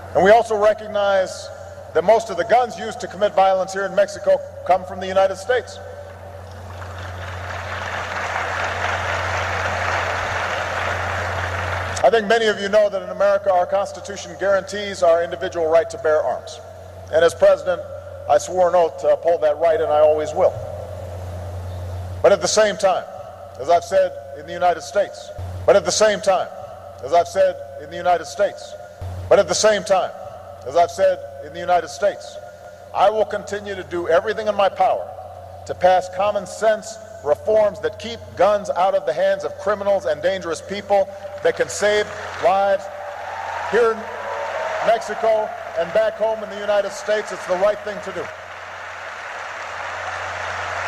And we also recognize that most of the guns used to commit violence here in Mexico come from the United States. I think many of you know that in America our Constitution guarantees our individual right to bear arms. And as President, I swore an oath to uphold that right, and I always will. But at the same time, as I've said in the United States, but at the same time, as I've said in the United States, but at the same time, as I've said in the United States, I will continue to do everything in my power to pass common sense reforms that keep guns out of the hands of criminals and dangerous people, that can save lives here in Mexico and back home in the United States. It's the right thing to do.